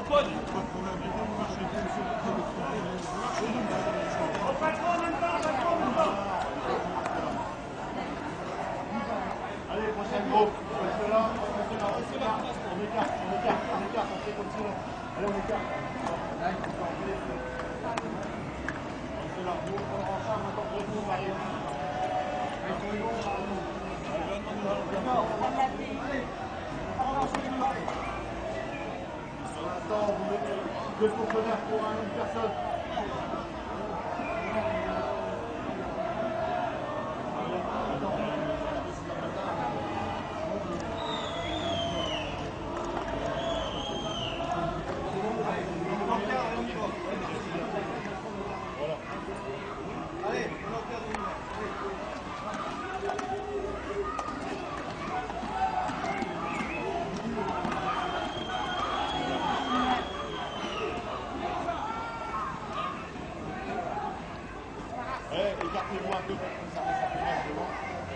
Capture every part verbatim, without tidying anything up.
Allez, prochain groupe. Reste là, reste là, reste là. On écarte, on écarte, on écarte, on fait comme ça. Allez, on écarte. Reste là. Nous, on prend en charge encore que nous, on arrive. Pour l'instant, vous mettez deux conteneurs pour une personne. Écartez-vous un peu pour que ça reste un peu large devant.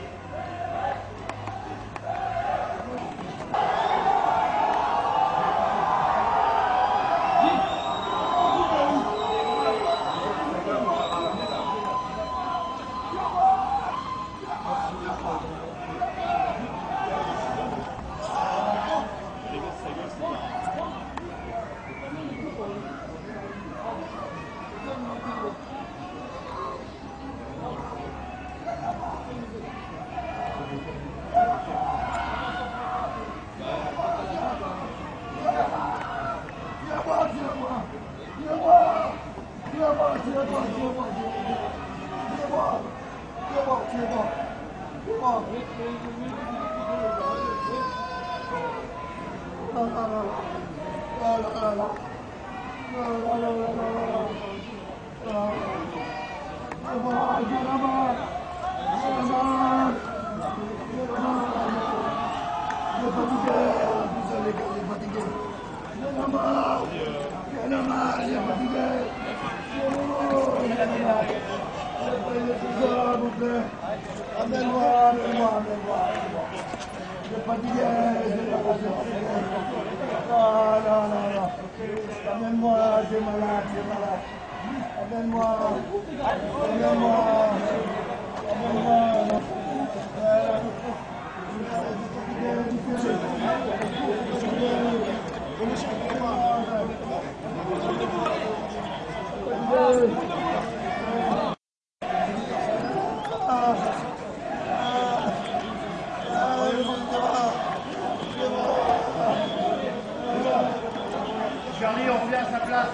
Amène-moi, j'ai malade, j'ai malade. Amène-moi, amène-moi, amène-moi. Charlie, on revient à sa place.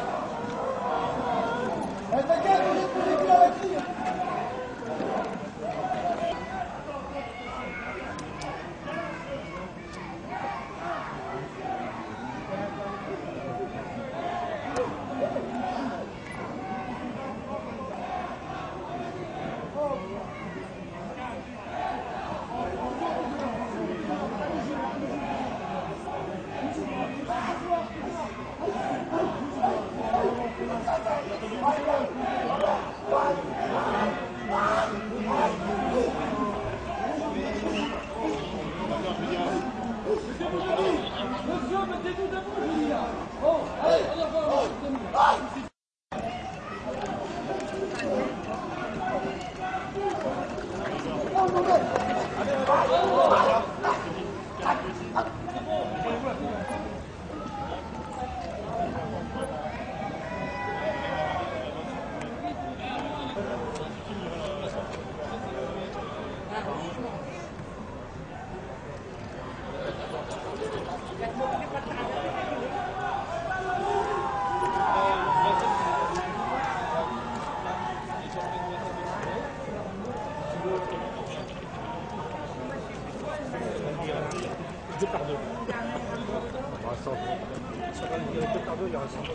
deux par deux. On va cent. Ça va, il y a deux par deux, il y aura cent.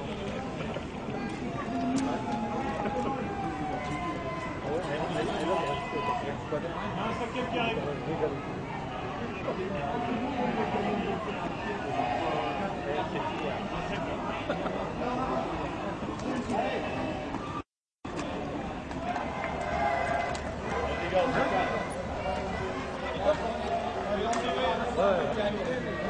Ouais.